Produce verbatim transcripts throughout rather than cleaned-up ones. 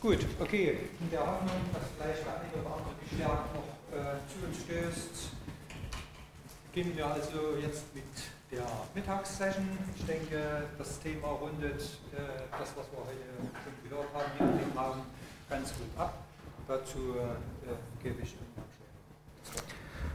Gut, okay. In der Hoffnung, dass vielleicht der eine oder andere Stärke noch äh, zu uns stößt, beginnen wir also jetzt mit der Mittagssession. Ich denke, das Thema rundet äh, das, was wir heute schon gehört haben, hier in dem Raum ganz gut ab. Dazu äh, gebe ich Ihnen das Wort.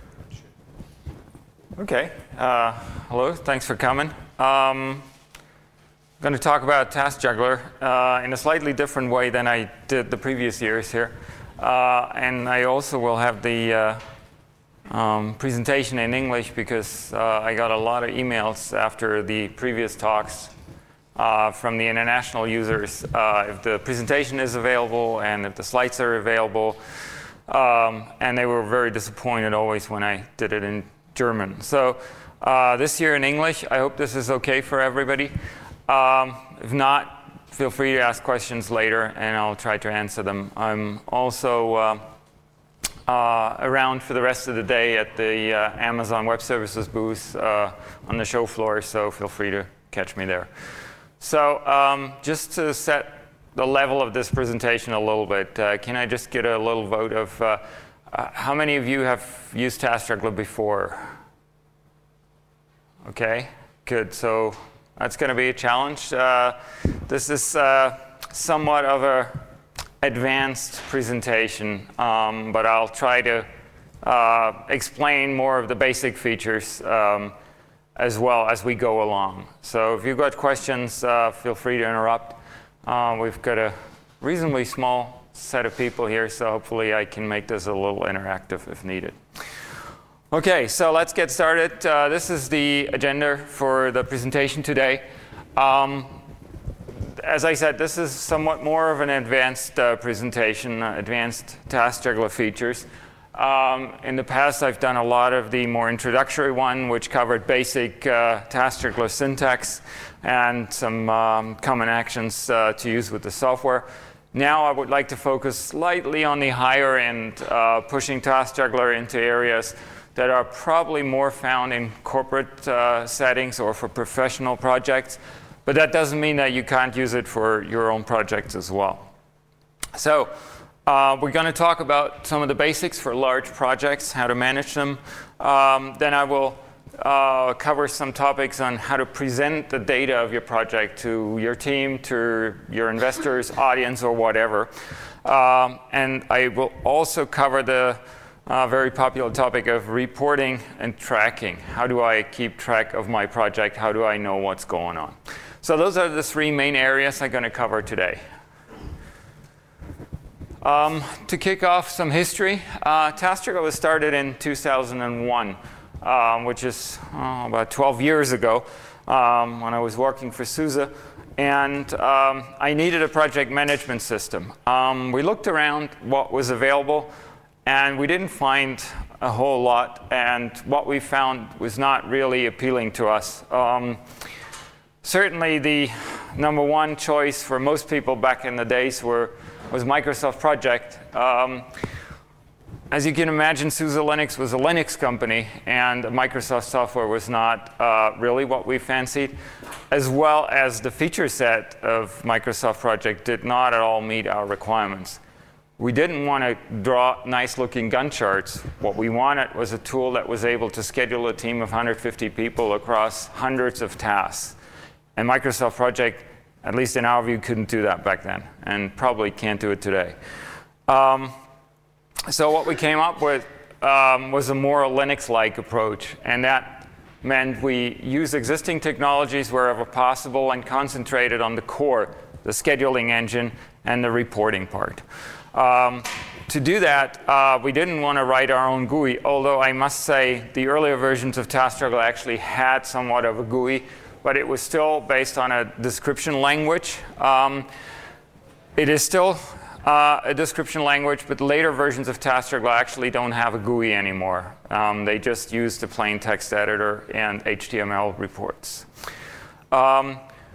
Okay. Uh, hello. Thanks for coming. Um, I'm going to talk about Task Juggler uh, in a slightly different way than I did the previous years here. Uh, and I also will have the uh, um, presentation in English because uh, I got a lot of emails after the previous talks uh, from the international users uh, if the presentation is available and if the slides are available. Um, and they were very disappointed always when I did it in German. So uh, this year in English, I hope this is okay for everybody. Um, if not, feel free to ask questions later and I'll try to answer them. I'm also uh, uh, around for the rest of the day at the uh, Amazon Web Services booth uh, on the show floor, so feel free to catch me there. So um, just to set the level of this presentation a little bit, uh, can I just get a little vote of uh, uh, how many of you have used Task Juggler before? Okay, good. So that's going to be a challenge. Uh, this is uh, somewhat of a advanced presentation, um, but I'll try to uh, explain more of the basic features um, as well as we go along. So if you've got questions, uh, feel free to interrupt. Uh, we've got a reasonably small set of people here, so hopefully I can make this a little interactive if needed. Okay, so let's get started. Uh, this is the agenda for the presentation today. Um, as I said, this is somewhat more of an advanced uh, presentation, uh, advanced Task Juggler features. Um, in the past, I've done a lot of the more introductory one, which covered basic uh, Task Juggler syntax and some um, common actions uh, to use with the software. Now I would like to focus slightly on the higher end, uh, pushing Task Juggler into areas that are probably more found in corporate uh, settings or for professional projects. But that doesn't mean that you can't use it for your own projects as well. So uh, we're going to talk about some of the basics for large projects, how to manage them. Um, then I will uh, cover some topics on how to present the data of your project to your team, to your investors, audience, or whatever. Um, and I will also cover the Uh, very popular topic of reporting and tracking. How do I keep track of my project? How do I know what's going on? So those are the three main areas I'm going to cover today. Um, to kick off some history, uh, Task Juggler was started in two thousand one, um, which is oh, about twelve years ago um, when I was working for SUSE. And um, I needed a project management system. Um, we looked around what was available, and we didn't find a whole lot, and what we found was not really appealing to us. Um, certainly the number one choice for most people back in the days were, was Microsoft Project. Um, as you can imagine, SUSE Linux was a Linux company, and Microsoft software was not uh, really what we fancied, as well as the feature set of Microsoft Project did not at all meet our requirements. We didn't want to draw nice-looking Gantt charts. What we wanted was a tool that was able to schedule a team of one hundred fifty people across hundreds of tasks. And Microsoft Project, at least in our view, couldn't do that back then, and probably can't do it today. Um, so what we came up with um, was a more Linux-like approach, and that meant we use existing technologies wherever possible and concentrated on the core, the scheduling engine, and the reporting part. Um, to do that, uh, we didn't want to write our own G U I, although I must say the earlier versions of Task Juggler actually had somewhat of a G U I, but it was still based on a description language. Um, it is still uh, a description language, but later versions of Task Juggler actually don't have a G U I anymore. Um, they just use the plain text editor and H T M L reports. Um,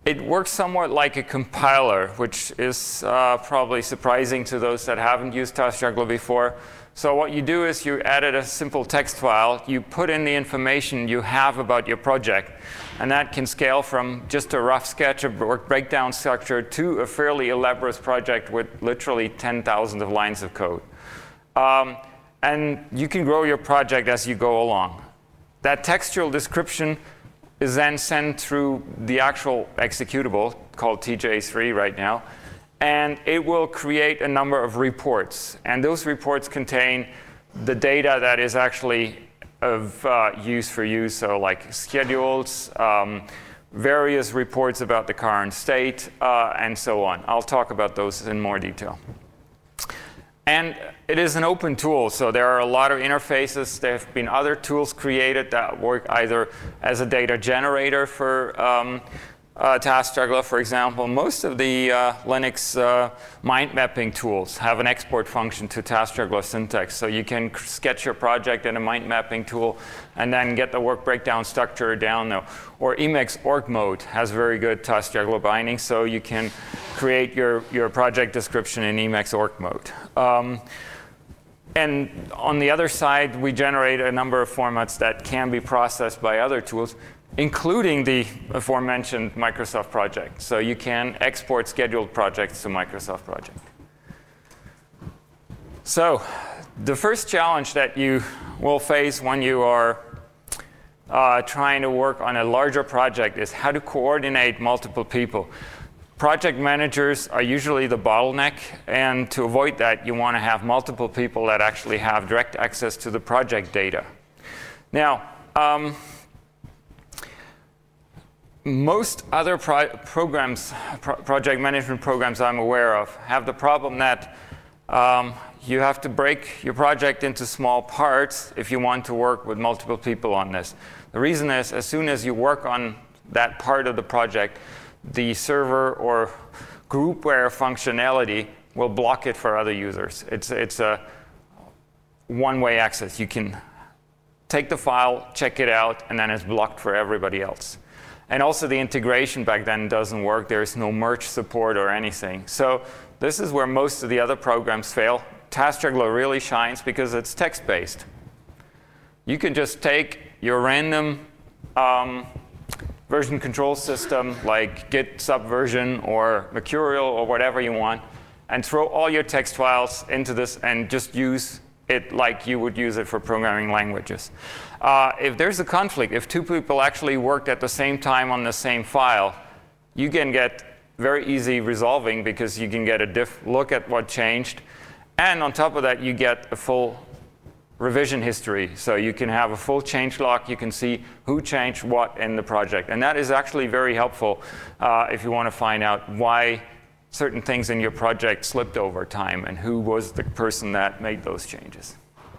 it works somewhat like a compiler, which is uh, probably surprising to those that haven't used TaskJuggler before. So what you do is you edit a simple text file, you put in the information you have about your project, and that can scale from just a rough sketch of work breakdown structure to a fairly elaborate project with literally ten thousand of lines of code. Um, and you can grow your project as you go along. That textual description is then sent through the actual executable called T J three right now, and it will create a number of reports. And those reports contain the data that is actually of uh, use for you, so like schedules, um, various reports about the current state, uh, and so on. I'll talk about those in more detail. And it is an open tool, so there are a lot of interfaces. There have been other tools created that work either as a data generator for um, uh, TaskJuggler, for example. Most of the uh, Linux uh, mind mapping tools have an export function to TaskJuggler syntax, so you can sketch your project in a mind mapping tool and then get the work breakdown structure down there. Or Emacs org mode has very good TaskJuggler binding, so you can create your, your project description in Emacs org mode. Um, and on the other side, we generate a number of formats that can be processed by other tools, including the aforementioned Microsoft project. So you can export scheduled projects to Microsoft project. So the first challenge that you will face when you are uh, trying to work on a larger project is how to coordinate multiple people. Project managers are usually the bottleneck, and to avoid that, you want to have multiple people that actually have direct access to the project data. Now, um, most other pro programs, pro project management programs I'm aware of, have the problem that um, you have to break your project into small parts if you want to work with multiple people on this. The reason is, as soon as you work on that part of the project, the server or groupware functionality will block it for other users. It's, it's a one-way access. You can take the file, check it out, and then it's blocked for everybody else. And also the integration back then doesn't work. There's no merge support or anything. So this is where most of the other programs fail. TaskJuggler really shines because it's text-based. You can just take your random um, version control system like Git Subversion or Mercurial or whatever you want, and throw all your text files into this and just use it like you would use it for programming languages. Uh, if there's a conflict, if two people actually worked at the same time on the same file, you can get very easy resolving because you can get a diff look at what changed. And on top of that, you get a full revision history. So you can have a full change log. You can see who changed what in the project. And that is actually very helpful uh, if you want to find out why certain things in your project slipped over time and who was the person that made those changes.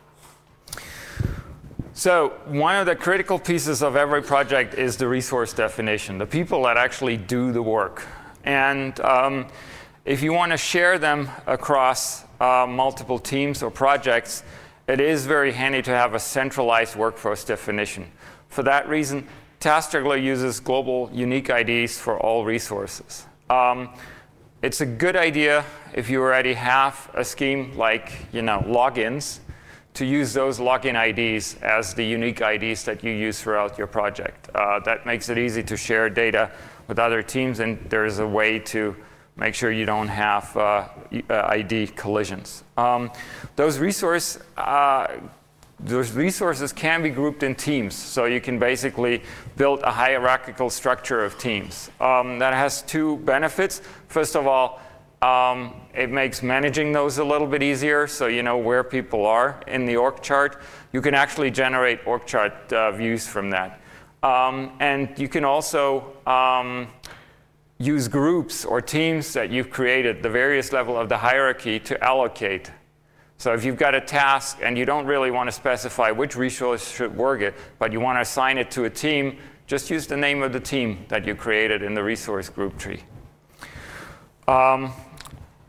So one of the critical pieces of every project is the resource definition, the people that actually do the work. And um, if you want to share them across uh, multiple teams or projects, it is very handy to have a centralized workforce definition. For that reason, TaskJuggler uses global unique I Ds for all resources. Um, it's a good idea if you already have a scheme like you know, logins to use those login I Ds as the unique I Ds that you use throughout your project. Uh, that makes it easy to share data with other teams, and there's a way to make sure you don't have uh, I D collisions. Um, those, resource, uh, those resources can be grouped in teams, so you can basically build a hierarchical structure of teams. Um, that has two benefits. First of all, um, it makes managing those a little bit easier, so you know where people are in the org chart. You can actually generate org chart uh, views from that. Um, and you can also um, use groups or teams that you've created, the various level of the hierarchy, to allocate. So if you've got a task and you don't really want to specify which resource should work it, but you want to assign it to a team, just use the name of the team that you created in the resource group tree. Um,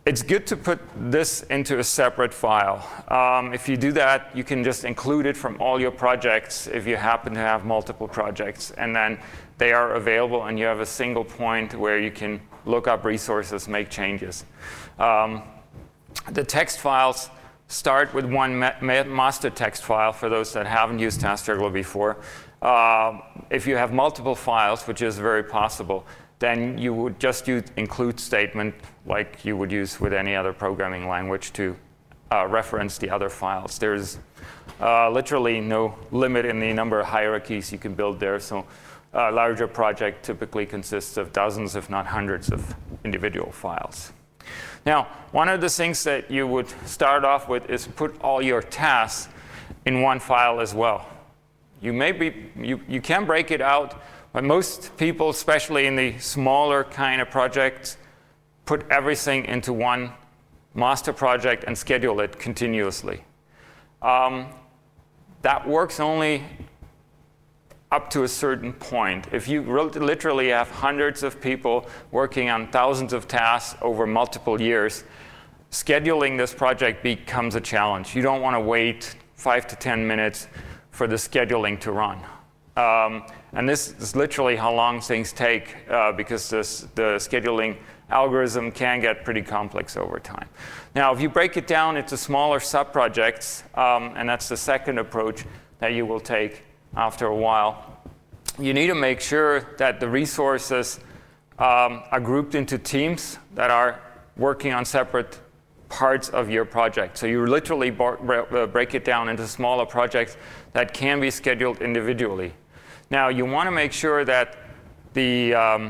it's good to put this into a separate file. Um, if you do that, you can just include it from all your projects if you happen to have multiple projects. And then they are available, and you have a single point where you can look up resources, make changes. Um, the text files start with one ma ma master text file for those that haven't used TaskJuggler before. Uh, if you have multiple files, which is very possible, then you would just use include statement like you would use with any other programming language to uh, reference the other files. There's uh, literally no limit in the number of hierarchies you can build there. So a larger project typically consists of dozens, if not hundreds, of individual files. Now, one of the things that you would start off with is put all your tasks in one file as well. You may be, you, you can break it out, but most people, especially in the smaller kind of projects, put everything into one master project and schedule it continuously. Um, that works only up to a certain point. If you literally have hundreds of people working on thousands of tasks over multiple years, scheduling this project becomes a challenge. You don't want to wait five to ten minutes for the scheduling to run. Um, and this is literally how long things take uh, because this, the scheduling algorithm can get pretty complex over time. Now, if you break it down into smaller sub-projects, um, and that's the second approach that you will take after a while, you need to make sure that the resources um, are grouped into teams that are working on separate parts of your project. So you literally break it down into smaller projects that can be scheduled individually. Now, you want to make sure that the, um,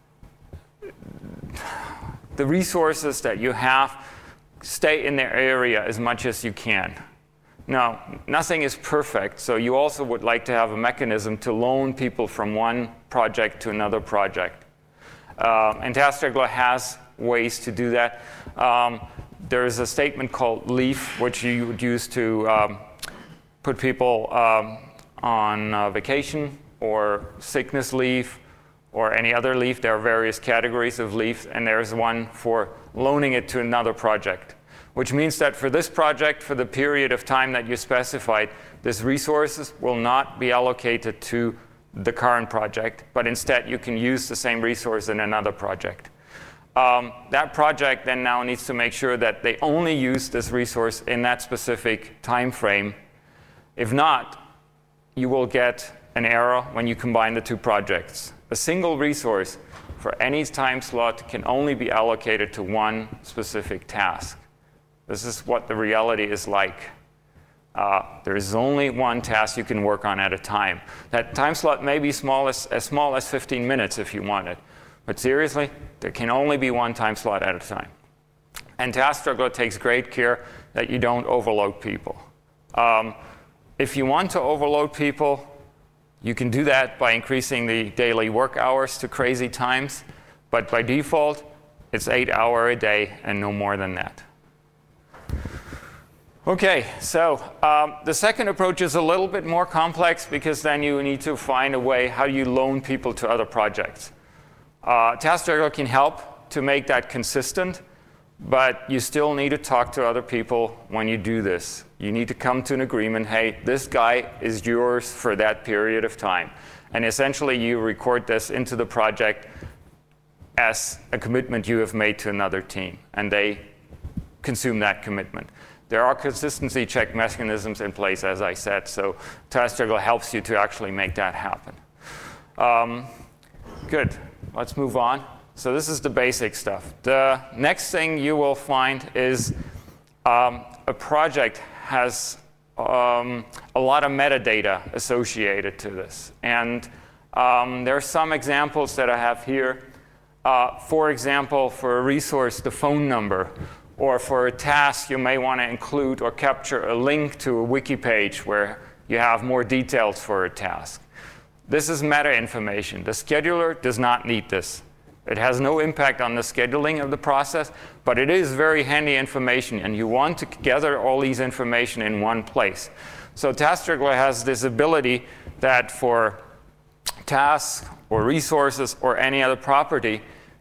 the resources that you have stay in their area as much as you can. Now, nothing is perfect, so you also would like to have a mechanism to loan people from one project to another project. Uh, and TaskJuggler has ways to do that. Um, there's a statement called leave, which you would use to um, put people um, on uh, vacation or sickness leave or any other leave. There are various categories of leave, and there's one for loaning it to another project, which means that for this project, for the period of time that you specified, these resources will not be allocated to the current project, but instead you can use the same resource in another project. Um, that project then now needs to make sure that they only use this resource in that specific time frame. If not, you will get an error when you combine the two projects. A single resource for any time slot can only be allocated to one specific task. This is what the reality is like. Uh, there is only one task you can work on at a time. That time slot may be small as, as small as fifteen minutes if you want it. But seriously, there can only be one time slot at a time. And TaskJuggler takes great care that you don't overload people. Um, if you want to overload people, you can do that by increasing the daily work hours to crazy times. But by default, it's eight hours a day and no more than that. OK, so um, the second approach is a little bit more complex because then you need to find a way how you loan people to other projects. Uh, TaskJuggler can help to make that consistent, but you still need to talk to other people when you do this. You need to come to an agreement, hey, this guy is yours for that period of time. And essentially, you record this into the project as a commitment you have made to another team, and they consume that commitment. There are consistency check mechanisms in place, as I said, so TaskJuggler helps you to actually make that happen. Um, good. Let's move on. So this is the basic stuff. The next thing you will find is um, a project has um, a lot of metadata associated to this. And um, there are some examples that I have here. Uh, for example, for a resource, the phone number. Or for a task, you may want to include or capture a link to a wiki page where you have more details for a task. This is meta information. The scheduler does not need this. It has no impact on the scheduling of the process, but it is very handy information, and you want to gather all these information in one place. So TaskJuggler has this ability that for tasks or resources or any other property,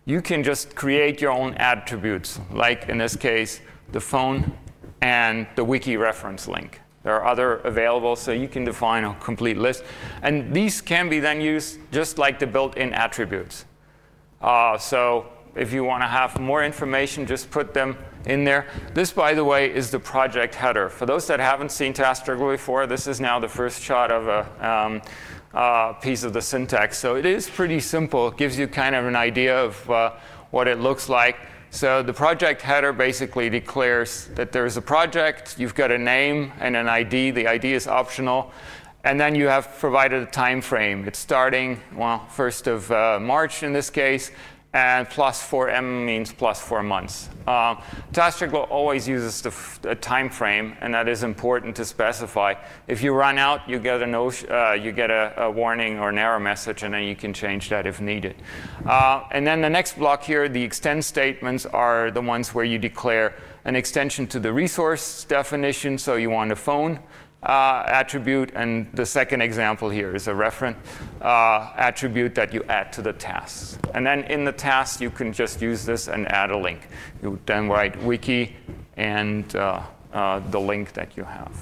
you can just create your own attributes, like in this case, the phone and the wiki reference link. There are other available, so you can define a complete list. And these can be then used just like the built-in attributes. Uh, so if you want to have more information, just put them in there. This, by the way, is the project header. For those that haven't seen TaskJuggler before, this is now the first shot of a um, uh, piece of the syntax. So it is pretty simple. It gives you kind of an idea of uh, what it looks like. So the project header basically declares that there's a project, you've got a name and an I D. The I D is optional. And then you have provided a time frame. It's starting, well, first of uh, March in this case, and plus four M means plus four months. Um, TaskJuggler always uses the f a time frame, and that is important to specify. If you run out, you get a no uh, you get a, a warning or an error message, and then you can change that if needed. Uh, and then the next block here, the extend statements, are the ones where you declare an extension to the resource definition. So you want a phone Uh, attribute, and the second example here is a referent uh, attribute that you add to the tasks. And then in the tasks, you can just use this and add a link. You then write wiki and uh, uh, the link that you have.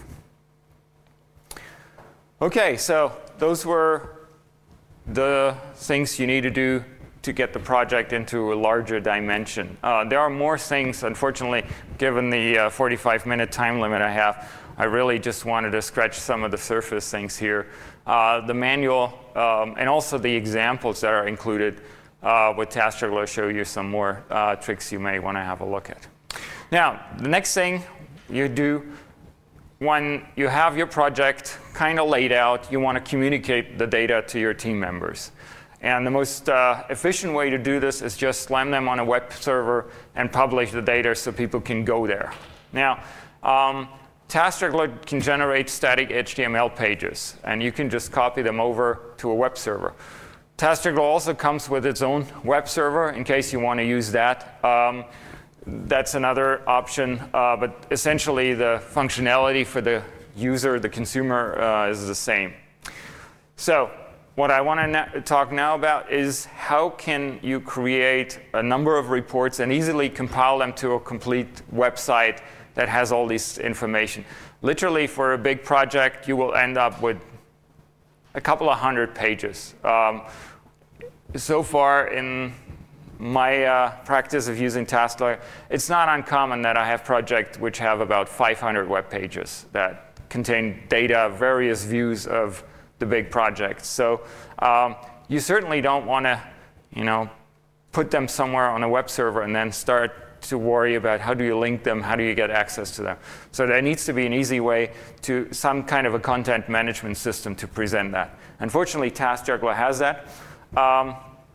Okay, so those were the things you need to do to get the project into a larger dimension. Uh, there are more things, unfortunately, given the uh, forty-five minute time limit I have. I really just wanted to scratch some of the surface things here. Uh, the manual um, and also the examples that are included uh, with TaskJuggler show you some more uh, tricks you may want to have a look at. Now, the next thing you do when you have your project kind of laid out, you want to communicate the data to your team members. And the most uh, efficient way to do this is just slam them on a web server and publish the data so people can go there. Now, um, TaskJuggler can generate static H T M L pages, and you can just copy them over to a web server. TaskJuggler also comes with its own web server in case you want to use that. Um, that's another option, uh, but essentially the functionality for the user, the consumer, uh, is the same. So what I want to talk now about is how can you create a number of reports and easily compile them to a complete website that has all this information. Literally, for a big project, you will end up with a couple of hundred pages. Um, so far in my uh, practice of using TaskJuggler, it's not uncommon that I have projects which have about five hundred web pages that contain data, various views of the big projects. So um, you certainly don't want to, you know, put them somewhere on a web server and then start to worry about how do you link them, how do you get access to them. So there needs to be an easy way to some kind of a content management system to present that. Unfortunately, TaskJuggler has that. Um,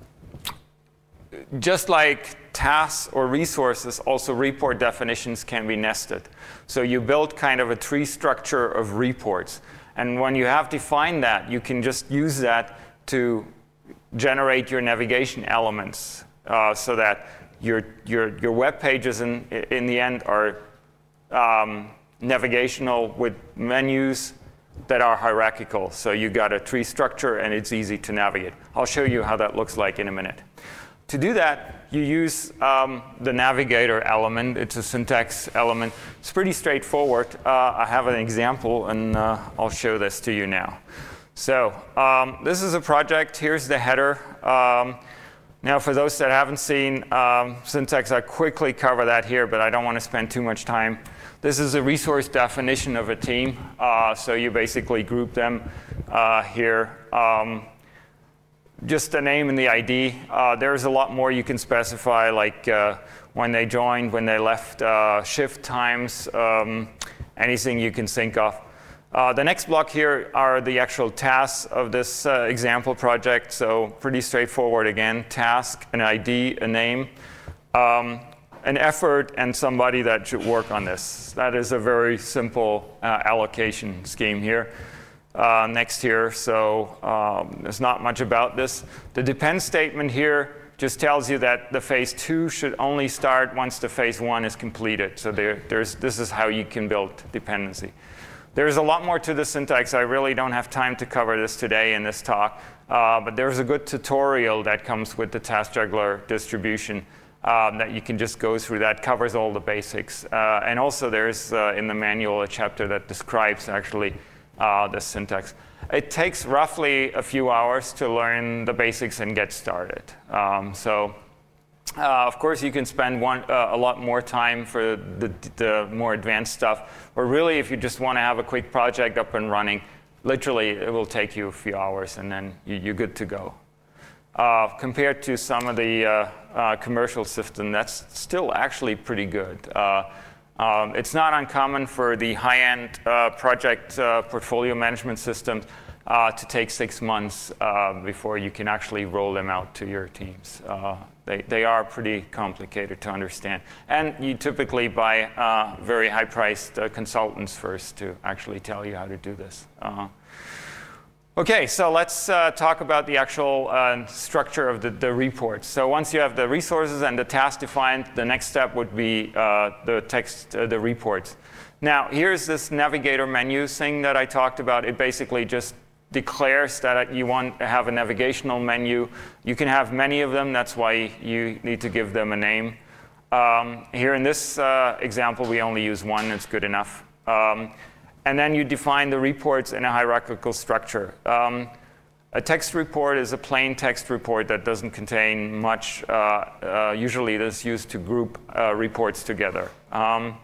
just like tasks or resources, also report definitions can be nested. So you build kind of a tree structure of reports. And when you have defined that, you can just use that to generate your navigation elements uh, so that Your, your, your web pages in, in the end are um, navigational with menus that are hierarchical. So you got a tree structure and it's easy to navigate. I'll show you how that looks like in a minute. To do that, you use um, the navigator element. It's a syntax element. It's pretty straightforward. Uh, I have an example, and uh, I'll show this to you now. So um, this is a project. Here's the header. Um, Now, for those that haven't seen um, syntax, I quickly cover that here, but I don't want to spend too much time. This is a resource definition of a team. Uh, so you basically group them uh, here. Um, just the name and the I D. Uh, there's a lot more you can specify, like uh, when they joined, when they left, uh, shift times, um, anything you can think of. Uh, the next block here are the actual tasks of this uh, example project. So pretty straightforward again. Task, an I D, a name, um, an effort, and somebody that should work on this. That is a very simple uh, allocation scheme here. Uh, next here, so um, there's not much about this. The depend statement here just tells you that the phase two should only start once the phase one is completed. So there, there's, this is how you can build dependency. There's a lot more to the syntax. I really don't have time to cover this today in this talk. Uh, but there's a good tutorial that comes with the Task Juggler distribution um, that you can just go through that covers all the basics. Uh, and also there's uh, in the manual a chapter that describes actually uh, the syntax. It takes roughly a few hours to learn the basics and get started. Um, so, uh, of course, you can spend one, uh, a lot more time for the, the more advanced stuff. But really, if you just want to have a quick project up and running, literally, it will take you a few hours, and then you, you're good to go. Uh, compared to some of the uh, uh, commercial systems, that's still actually pretty good. Uh, Um, it's not uncommon for the high-end uh, project uh, portfolio management systems uh, to take six months uh, before you can actually roll them out to your teams. Uh, they, they are pretty complicated to understand. And you typically buy uh, very high-priced uh, consultants first to actually tell you how to do this. Uh, Okay, so let's uh, talk about the actual uh, structure of the, the reports. So once you have the resources and the task defined, the next step would be uh, the text, uh, the reports. Now, here's this navigator menu thing that I talked about. It basically just declares that you want to have a navigational menu. You can have many of them. That's why you need to give them a name. Um, here in this uh, example, we only use one. It's good enough. Um, And then you define the reports in a hierarchical structure. Um, a text report is a plain text report that doesn't contain much. Uh, uh, usually it is used to group uh, reports together. Um,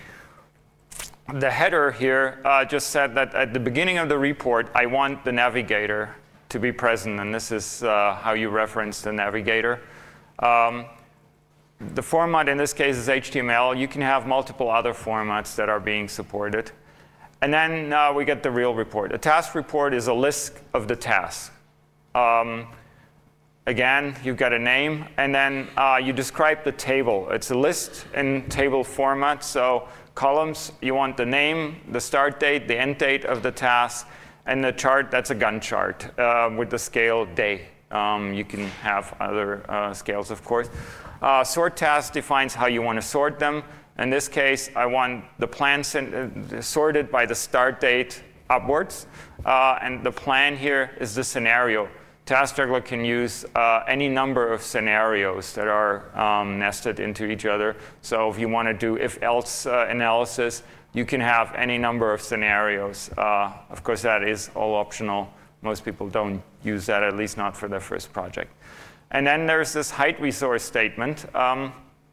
the header here uh, just said that at the beginning of the report, I want the navigator to be present. And this is uh, how you reference the navigator. Um, the format in this case is H T M L. You can have multiple other formats that are being supported. And then uh, we get the real report. A task report is a list of the tasks. Um, again, you've got a name, and then uh, you describe the table. It's a list in table format. So columns, you want the name, the start date, the end date of the task, and the chart, that's a Gantt chart uh, with the scale day. Um, you can have other uh, scales, of course. Uh, sort task defines how you want to sort them. In this case, I want the plan sorted by the start date upwards. Uh, and the plan here is the scenario. Task Juggler can use uh, any number of scenarios that are um, nested into each other. So if you want to do if-else uh, analysis, you can have any number of scenarios. Uh, of course, that is all optional. Most people don't use that, at least not for their first project. And then there's this hide resource statement. Um,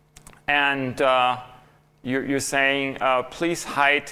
and uh, You're, you're saying, uh, please hide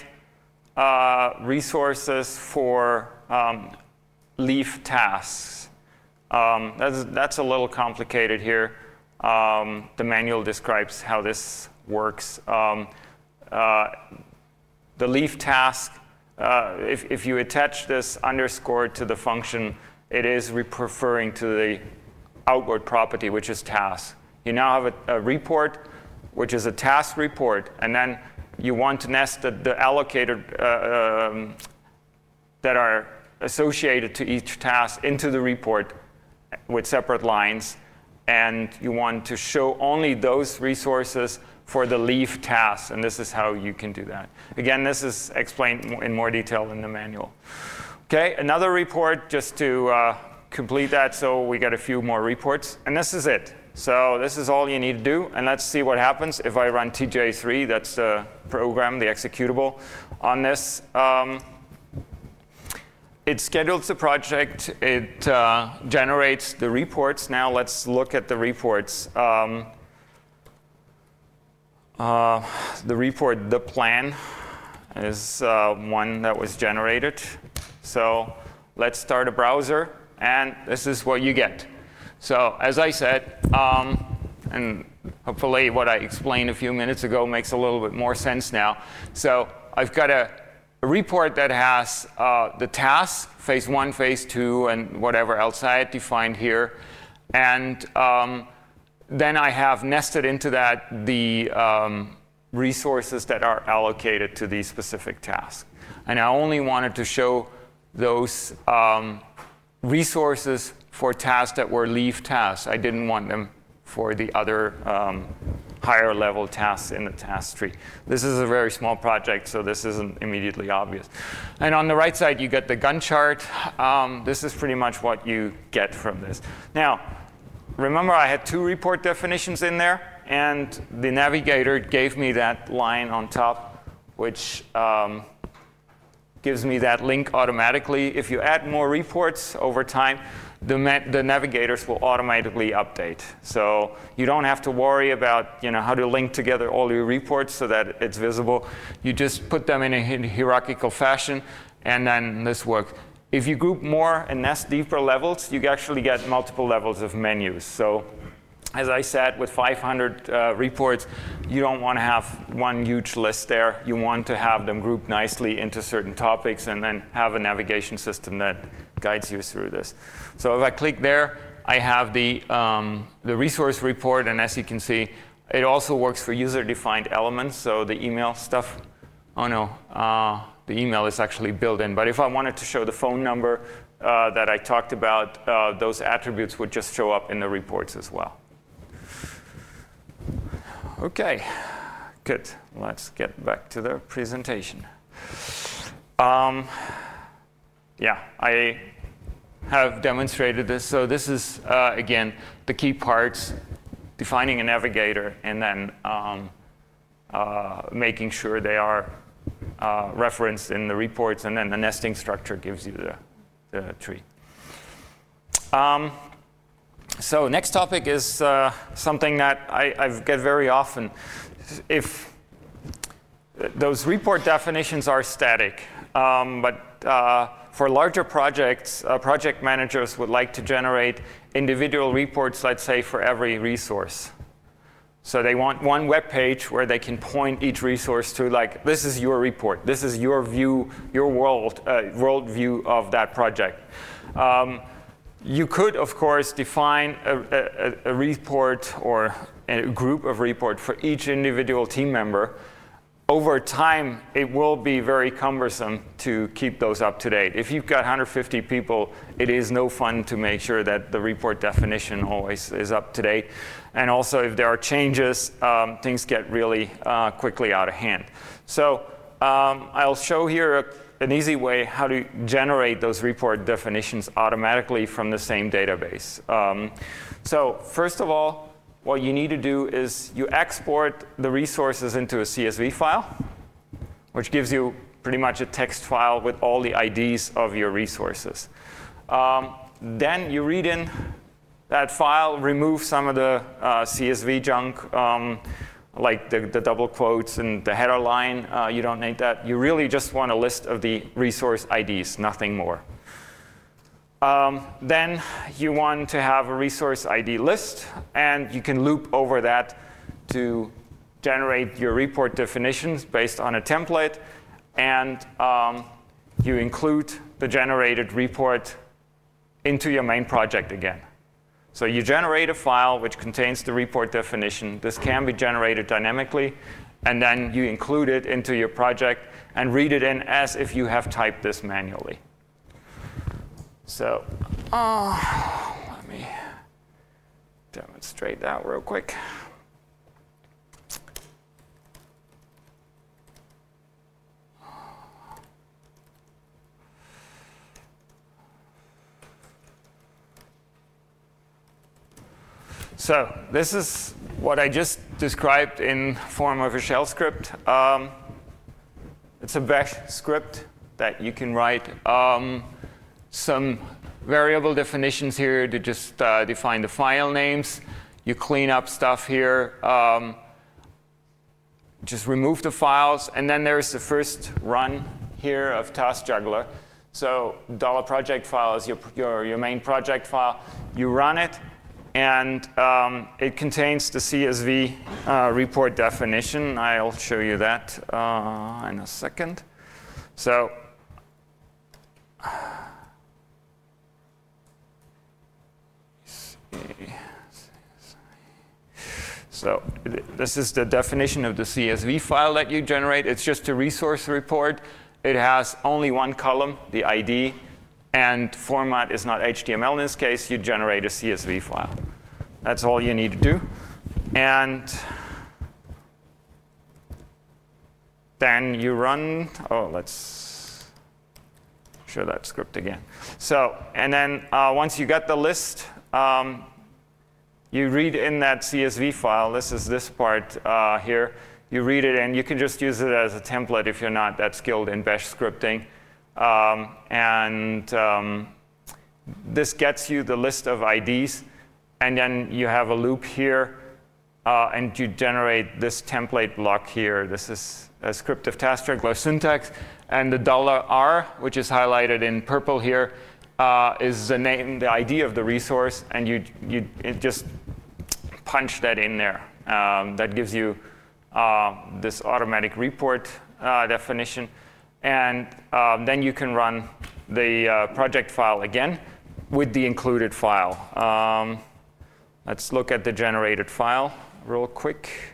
uh, resources for um, leaf tasks. Um, that's, that's a little complicated here. Um, the manual describes how this works. Um, uh, the leaf task, uh, if, if you attach this underscore to the function, it is referring to the outward property, which is task. You now have a, a report, which is a task report, and then you want to nest the, the allocated uh, um, that are associated to each task into the report with separate lines, and you want to show only those resources for the leaf task, and this is how you can do that. Again, this is explained in more detail in the manual. Okay, another report just to uh, complete that, so we got a few more reports, and this is it. So this is all you need to do, and let's see what happens if I run T J three. That's the program, the executable on this. Um, it schedules the project. It uh, generates the reports. Now let's look at the reports. Um, uh, the report, the plan, is uh, one that was generated. So let's start a browser, and this is what you get. So as I said, um, and hopefully what I explained a few minutes ago makes a little bit more sense now. So I've got a, a report that has uh, the task, phase one, phase two, and whatever else I had defined here. And um, then I have nested into that the um, resources that are allocated to these specific tasks. And I only wanted to show those um, resources for tasks that were leaf tasks. I didn't want them for the other um, higher level tasks in the task tree. This is a very small project, so this isn't immediately obvious. And on the right side, you get the Gantt chart. Um, this is pretty much what you get from this. Now, remember I had two report definitions in there, and the navigator gave me that line on top, which um, gives me that link automatically. If you add more reports over time, The, the navigators will automatically update. So you don't have to worry about you know, how to link together all your reports so that it's visible. You just put them in a hierarchical fashion, and then this works. If you group more and nest deeper levels, you actually get multiple levels of menus. So as I said, with five hundred uh, reports, you don't want to have one huge list there. You want to have them grouped nicely into certain topics and then have a navigation system that guides you through this. So if I click there, I have the, um, the resource report, and as you can see, it also works for user-defined elements, so the email stuff. Oh no, uh, the email is actually built in. But if I wanted to show the phone number uh, that I talked about, uh, those attributes would just show up in the reports as well. Okay, good. Let's get back to the presentation. Um, yeah, I have demonstrated this. So this is, uh, again, the key parts, defining a navigator, and then um, uh, making sure they are uh, referenced in the reports, and then the nesting structure gives you the, the tree. Um, So next topic is uh, something that I, I get very often. If those report definitions are static, um, but uh, for larger projects, uh, project managers would like to generate individual reports, let's say, for every resource. So they want one web page where they can point each resource to, like, this is your report. This is your view, your world, uh, world view of that project. Um, You could, of course, define a, a, a report or a group of reports for each individual team member. Over time, it will be very cumbersome to keep those up to date. If you've got one hundred fifty people, it is no fun to make sure that the report definition always is up to date. And also, if there are changes, um, things get really uh, quickly out of hand. So um, I'll show here a an easy way how to generate those report definitions automatically from the same database. Um, so first of all, what you need to do is you export the resources into a C S V file, which gives you pretty much a text file with all the I Ds of your resources. Um, then you read in that file, remove some of the uh, C S V junk, um, like the, the double quotes and the header line. Uh, you don't need that. You really just want a list of the resource I Ds, nothing more. Um, then you want to have a resource I D list, and you can loop over that to generate your report definitions based on a template, and um, you include the generated report into your main project again. So you generate a file which contains the report definition. This can be generated dynamically, and then you include it into your project and read it in as if you have typed this manually. So uh, let me demonstrate that real quick. So this is what I just described in form of a shell script. Um, it's a bash script that you can write. Um, some variable definitions here to just uh, define the file names. You clean up stuff here. Um, just remove the files. And then there's the first run here of Task Juggler. So dollar project file is your, your, your main project file. You run it. And um, it contains the C S V uh, report definition. I'll show you that uh, in a second. So, so this is the definition of the C S V file that you generate. It's just a resource report. It has only one column, the I D. And format is not H T M L in this case. You generate a C S V file. That's all you need to do. And then you run, oh, let's show that script again. So, and then uh, once you get the list, um, you read in that C S V file, this is this part uh, here, you read it and you can just use it as a template if you're not that skilled in bash scripting. Um, and um, this gets you the list of I Ds, and then you have a loop here, uh, and you generate this template block here. This is a script of Tastrickler syntax, and the dollar $R, which is highlighted in purple here, uh, is the name, the I D of the resource, and you you it just punch that in there. Um, that gives you uh, this automatic report uh, definition, and um, then you can run the uh, project file again with the included file. Um, let's look at the generated file real quick.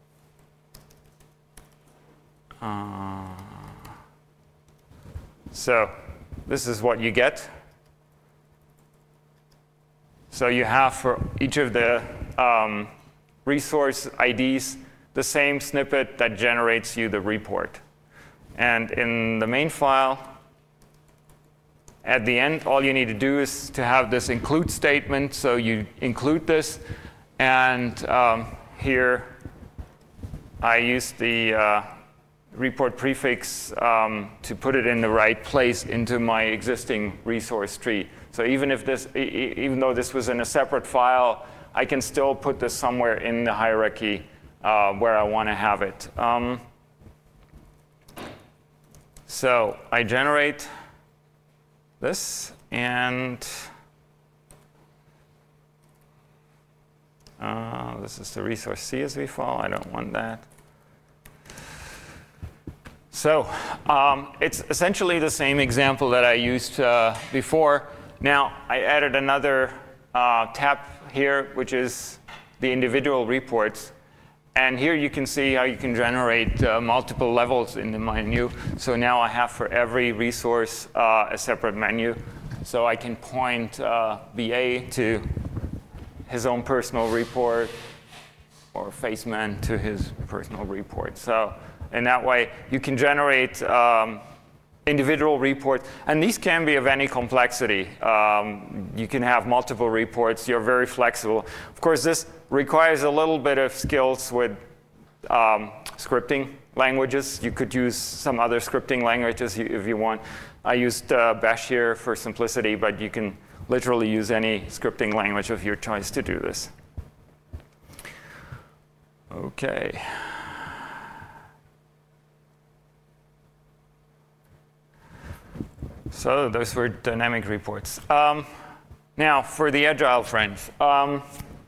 Uh, so this is what you get. So you have for each of the um, resource I Ds the same snippet that generates you the report. And in the main file, at the end, all you need to do is to have this include statement. So you include this, and um, here I use the uh, report prefix um, to put it in the right place into my existing resource tree. So even if this, even though this was in a separate file, I can still put this somewhere in the hierarchy uh, where I want to have it. Um, so I generate this, and uh, this is the resource C S V file. I don't want that. So um, it's essentially the same example that I used uh, before. Now I added another uh, tab here, which is the individual reports. And here you can see how you can generate uh, multiple levels in the menu. So now I have for every resource uh, a separate menu. So I can point uh, B A to his own personal report, or Faceman to his personal report. So in that way, you can generate um, individual reports. And these can be of any complexity. Um, you can have multiple reports. You're very flexible. Of course, this requires a little bit of skills with um, scripting languages. You could use some other scripting languages if you want. I used uh, Bash here for simplicity, but you can literally use any scripting language of your choice to do this. OK. So those were dynamic reports. Um, now, for the agile friends. Um,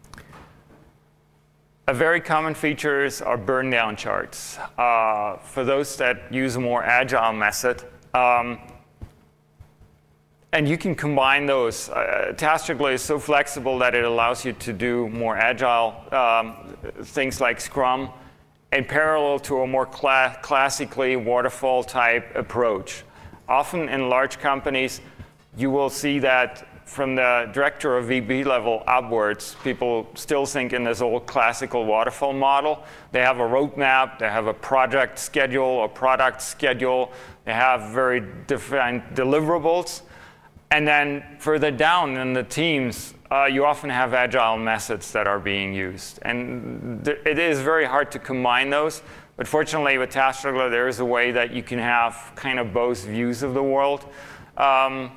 A very common features are burn down charts. Uh, for those that use a more agile method, um, and you can combine those. Uh, Tastrickler is so flexible that it allows you to do more agile um, things like Scrum in parallel to a more cla classically waterfall type approach. Often in large companies, you will see that from the director or V P level upwards, people still think in this old classical waterfall model. They have a roadmap, they have a project schedule, a product schedule, they have very defined deliverables. And then further down in the teams, uh, you often have agile methods that are being used. And th it is very hard to combine those. But fortunately with Tastrickler, there is a way that you can have kind of both views of the world. Um,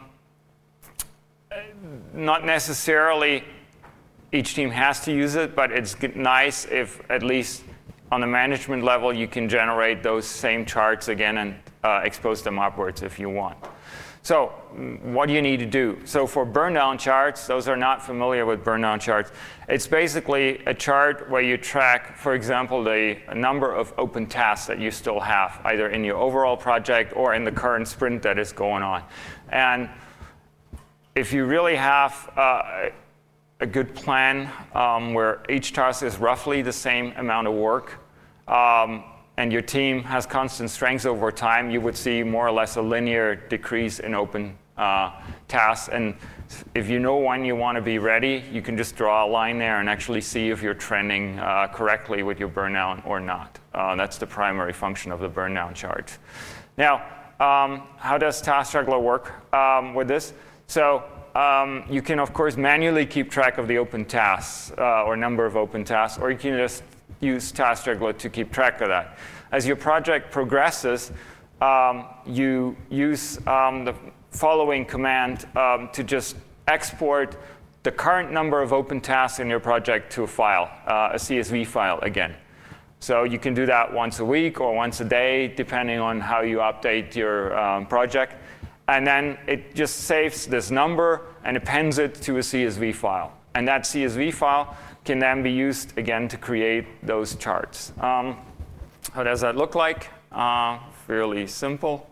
Not necessarily each team has to use it, but it's nice if at least on the management level you can generate those same charts again and uh, expose them upwards if you want. So what do you need to do? So for burn down charts, those are not familiar with burn down charts. It's basically a chart where you track, for example, the number of open tasks that you still have, either in your overall project or in the current sprint that is going on. And if you really have uh, a good plan um, where each task is roughly the same amount of work, um, and your team has constant strengths over time, you would see more or less a linear decrease in open uh, tasks. And if you know when you want to be ready, you can just draw a line there and actually see if you're trending uh, correctly with your burn down or not. Uh, that's the primary function of the burn down charts. Now, um, how does Task Juggler work um, with this? So um, you can, of course, manually keep track of the open tasks uh, or number of open tasks, or you can just use Task Juggler to keep track of that. As your project progresses, um, you use um, the following command um, to just export the current number of open tasks in your project to a file, uh, a C S V file again. So you can do that once a week or once a day, depending on how you update your um, project. And then it just saves this number and appends it to a C S V file. And that C S V file can then be used again to create those charts. Um, how does that look like? Uh, fairly simple.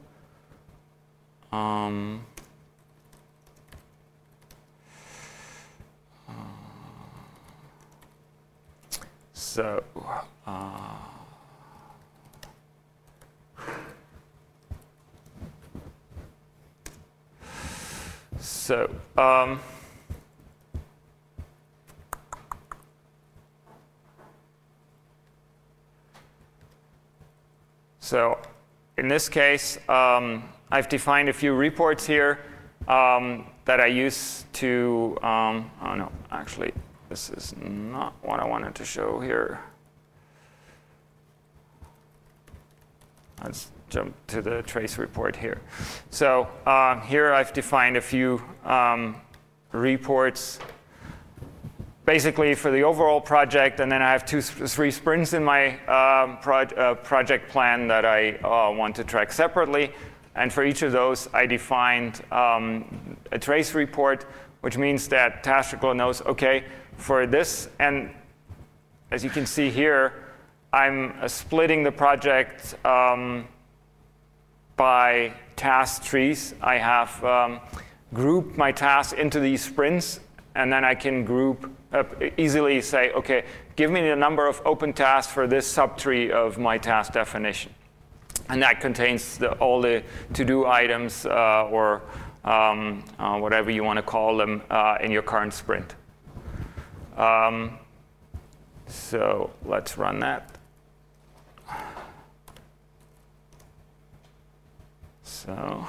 Um, uh, so, uh, so, um, so in this case, um, I've defined a few reports here um, that I use to, um, oh no, actually, this is not what I wanted to show here. Let's jump to the trace report here. So uh, here I've defined a few um, reports basically for the overall project, and then I have two, three sprints in my um, pro uh, project plan that I uh, want to track separately. And for each of those, I defined um, a trace report, which means that Task Juggler knows, OK, for this, and as you can see here, I'm uh, splitting the project um, by task trees. I have um, grouped my tasks into these sprints, and then I can group uh, easily say, OK, give me the number of open tasks for this subtree of my task definition. And that contains the, all the to-do items uh, or um, uh, whatever you want to call them uh, in your current sprint. Um, so let's run that. So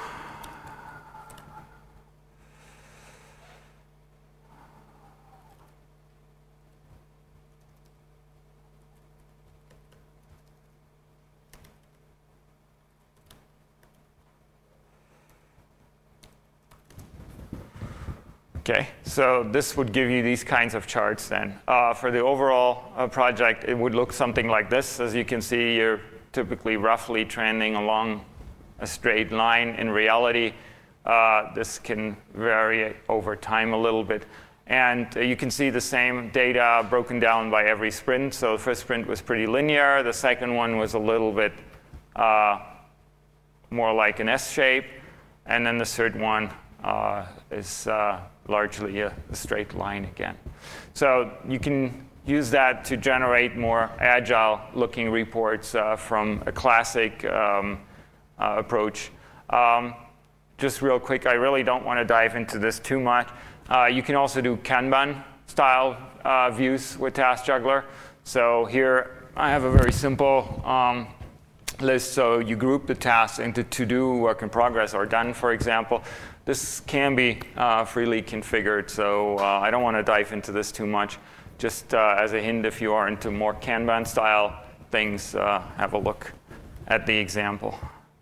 Okay, so this would give you these kinds of charts then. Uh, for the overall uh, project, it would look something like this. As you can see, you're typically roughly trending along a straight line. In reality, uh, this can vary over time a little bit. And uh, you can see the same data broken down by every sprint. So the first sprint was pretty linear. The second one was a little bit uh, more like an S shape. And then the third one uh, is uh, largely a, a straight line again. So you can use that to generate more agile looking reports uh, from a classic um, uh, approach. Um, just real quick, I really don't want to dive into this too much. Uh, you can also do Kanban style uh, views with Task Juggler. So here I have a very simple um, list. So you group the tasks into to-do, work in progress, or done, for example. This can be uh, freely configured, so uh, I don't want to dive into this too much. Just uh, as a hint, if you are into more Kanban style things, uh, have a look at the example.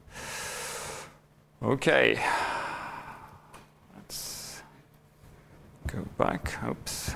OK. Let's go back. Oops.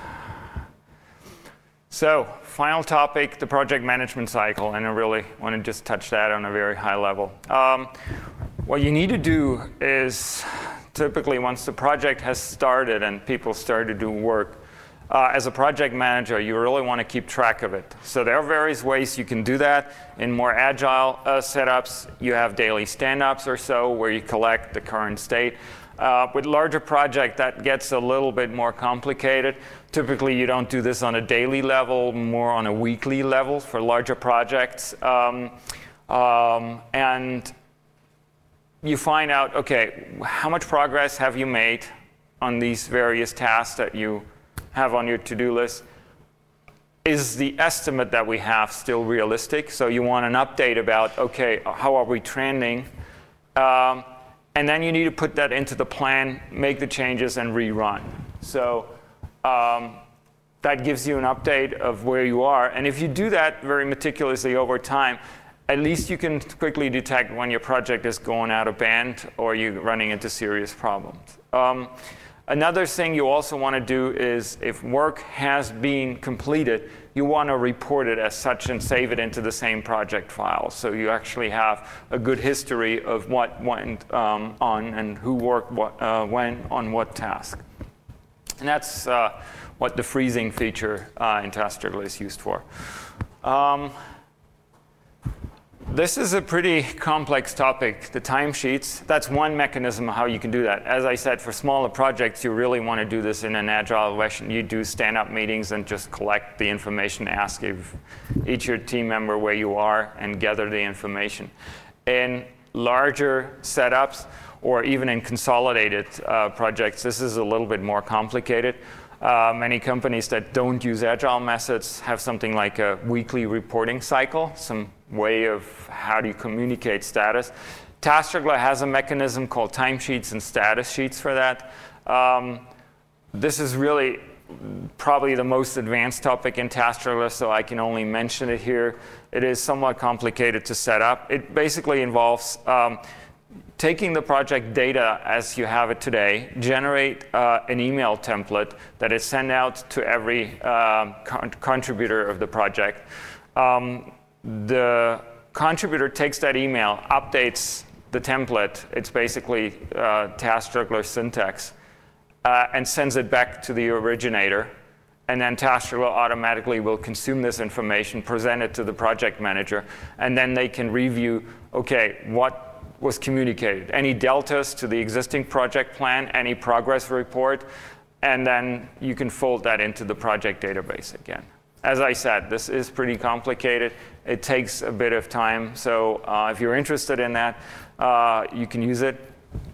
So final topic, the project management cycle. And I really want to just touch that on a very high level. Um, what you need to do is typically once the project has started and people start to do work, uh, as a project manager, you really want to keep track of it. So there are various ways you can do that. In more agile uh, setups, you have daily stand-ups or so where you collect the current state. Uh, with larger project, that gets a little bit more complicated. Typically, you don't do this on a daily level, more on a weekly level for larger projects. Um, um, and you find out, okay, how much progress have you made on these various tasks that you have on your to-do list? Is the estimate that we have still realistic? So you want an update about, okay, how are we trending? Um, and then you need to put that into the plan, make the changes, and rerun. So um, that gives you an update of where you are. And if you do that very meticulously over time, at least you can quickly detect when your project is going out of band or you're running into serious problems. Um, Another thing you also want to do is, if work has been completed, you want to report it as such and save it into the same project file. So you actually have a good history of what went um, on and who worked what, uh, when on what task. And that's uh, what the freezing feature uh, in TaskJuggler is used for. Um, This is a pretty complex topic, the timesheets. That's one mechanism of how you can do that. As I said, for smaller projects, you really want to do this in an agile way. You do stand-up meetings and just collect the information, ask if each your team member where you are, and gather the information. In larger setups, or even in consolidated uh, projects, this is a little bit more complicated. Uh, many companies that don't use agile methods have something like a weekly reporting cycle, some way of how do you communicate status. TaskJuggler has a mechanism called timesheets and status sheets for that. Um, this is really probably the most advanced topic in TaskJuggler, so I can only mention it here. It is somewhat complicated to set up. It basically involves um, taking the project data as you have it today, generate uh, an email template that is sent out to every uh, con contributor of the project. Um, the contributor takes that email, updates the template, it's basically uh, TaskJuggler syntax, uh, and sends it back to the originator. And then TaskJuggler automatically will consume this information, present it to the project manager, and then they can review, okay, what was communicated, any deltas to the existing project plan, any progress report, and then you can fold that into the project database again. As I said, this is pretty complicated. It takes a bit of time, so uh, if you're interested in that, uh, you can use it.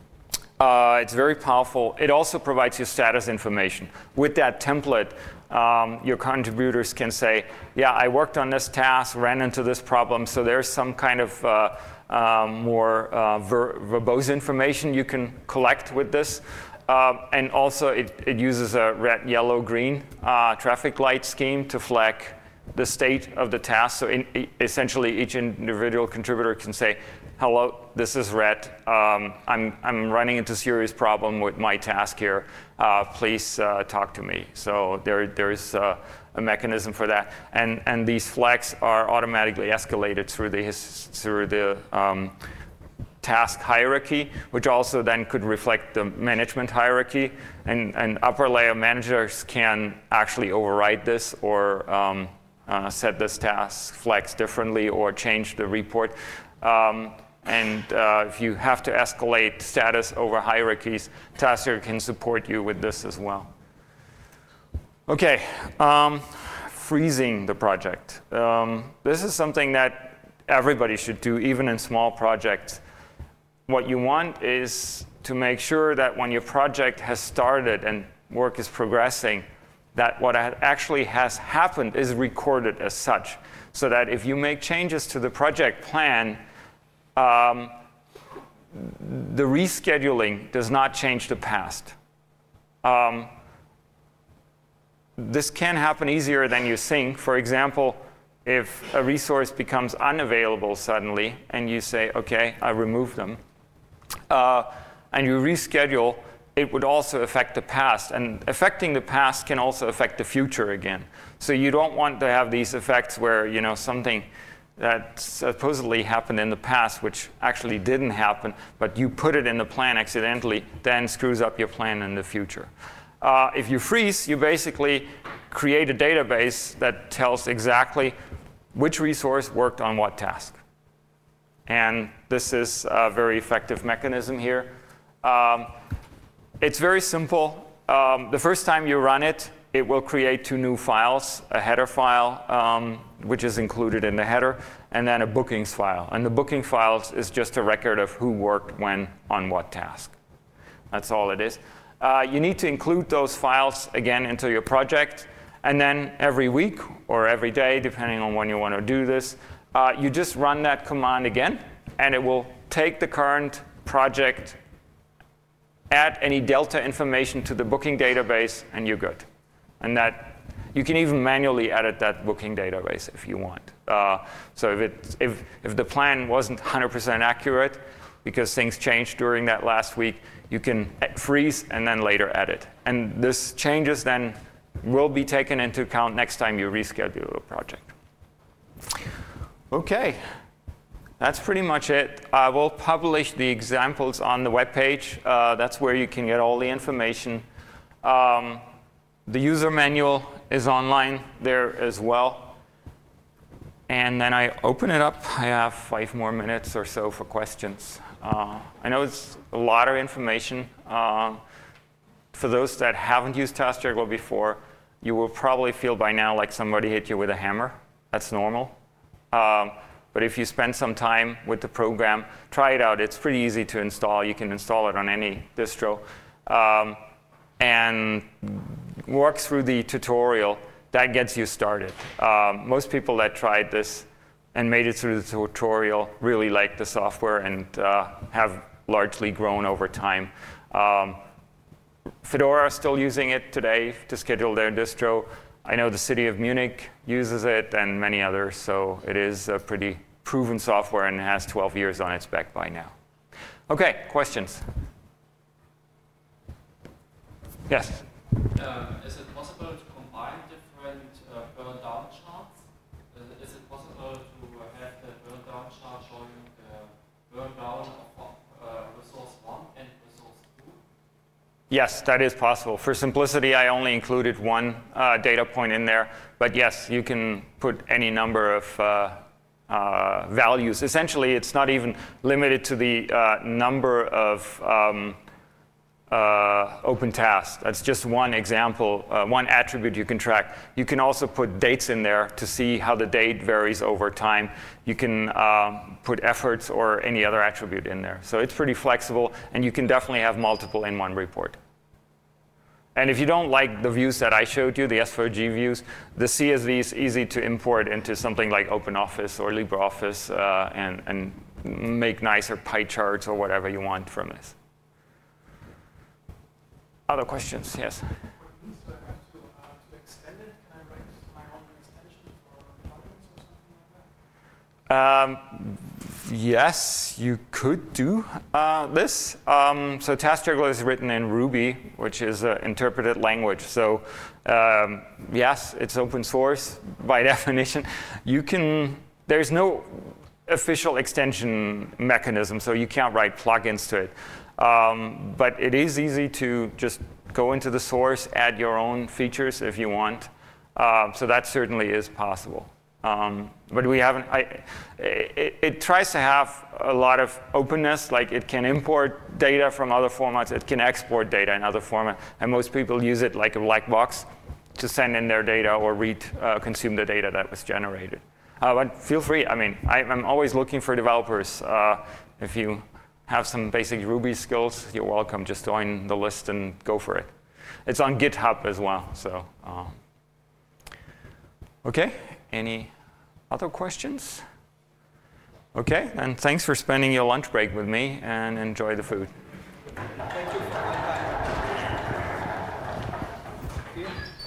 Uh, it's very powerful. It also provides you status information. With that template, um, your contributors can say, yeah, I worked on this task, ran into this problem, so there's some kind of uh, Um, more uh, ver verbose information you can collect with this. Uh, and also it, it uses a red, yellow, green uh, traffic light scheme to flag the state of the task. So in, essentially each individual contributor can say, hello, this is red. Um, I'm, I'm running into a serious problem with my task here. Uh, please uh, talk to me. So there, there's uh, a mechanism for that. And, and these flags are automatically escalated through the, through the um, task hierarchy, which also then could reflect the management hierarchy. And, and upper layer managers can actually override this or um, uh, set this task flags differently or change the report. Um, and uh, if you have to escalate status over hierarchies, TaskJuggler can support you with this as well. Okay, um, freezing the project. Um, this is something that everybody should do, even in small projects. What you want is to make sure that when your project has started and work is progressing, that what actually has happened is recorded as such, so that if you make changes to the project plan, um, the rescheduling does not change the past. Um, This can happen easier than you think. For example, if a resource becomes unavailable suddenly and you say, okay, I remove them, uh, and you reschedule, it would also affect the past. And affecting the past can also affect the future again. So you don't want to have these effects where, you know, something that supposedly happened in the past, which actually didn't happen, but you put it in the plan accidentally, then screws up your plan in the future. Uh, if you freeze, you basically create a database that tells exactly which resource worked on what task. And this is a very effective mechanism here. Um, it's very simple. Um, the first time you run it, it will create two new files, a header file, um, which is included in the header, and then a bookings file. And the booking files is just a record of who worked when on what task. That's all it is. Uh, you need to include those files again into your project, and then every week or every day, depending on when you want to do this, uh, you just run that command again, and it will take the current project, add any delta information to the booking database, and you're good. And that you can even manually edit that booking database if you want. Uh, so if, it, if, if the plan wasn't one hundred percent accurate because things changed during that last week, you can freeze and then later edit. And this changes then will be taken into account next time you reschedule a project. OK. That's pretty much it. I will publish the examples on the web page. Uh, that's where you can get all the information. Um, the user manual is online there as well. And then I open it up. I have five more minutes or so for questions. Uh, I know it's a lot of information. Uh, for those that haven't used TaskJuggler before, you will probably feel by now like somebody hit you with a hammer. That's normal. Um, But if you spend some time with the program, try it out. It's pretty easy to install. You can install it on any distro. Um, and work through the tutorial. That gets you started. Um, most people that tried this and made it through the tutorial really like the software and uh, have largely grown over time. Um, Fedora is still using it today to schedule their distro. I know the city of Munich uses it and many others, so it is a pretty proven software and has twelve years on its back by now. OK, questions? Yes? Um, is it possible to combine different uh, burn-down charts? Uh, is it possible to have the burn-down chart showing the burn-down of uh, resource one and resource two? Yes, that is possible. For simplicity, I only included one uh, data point in there. But yes, you can put any number of uh, uh, values. Essentially, it's not even limited to the uh, number of um, uh, open tasks. That's just one example, uh, one attribute you can track. You can also put dates in there to see how the date varies over time. You can uh, put efforts or any other attribute in there. So it's pretty flexible, and you can definitely have multiple in one report. And if you don't like the views that I showed you, the S four G views, the C S V is easy to import into something like OpenOffice or LibreOffice uh, and, and make nicer pie charts or whatever you want from this. Other questions? Yes? What means do I have to, uh, to extend it? Can I write my own extension for plugins or something like that? Um, yes, you could do uh, this. Um, so TaskJuggler is written in Ruby, which is an interpreted language. So um, yes, it's open source by definition. You can. There's no official extension mechanism, so you can't write plugins to it. Um, but it is easy to just go into the source, add your own features if you want. Uh, so that certainly is possible. Um, but we haven't. I, it, it tries to have a lot of openness. Like it can import data from other formats. It can export data in other formats. And most people use it like a black box to send in their data or read, uh, consume the data that was generated. Uh, but feel free. I mean, I, I'm always looking for developers. Uh, if you have some basic Ruby skills, you're welcome. Just join the list and go for it. It's on GitHub as well. So, um, OK. Any other questions? OK, then thanks for spending your lunch break with me, and enjoy the food. Thank you for your time.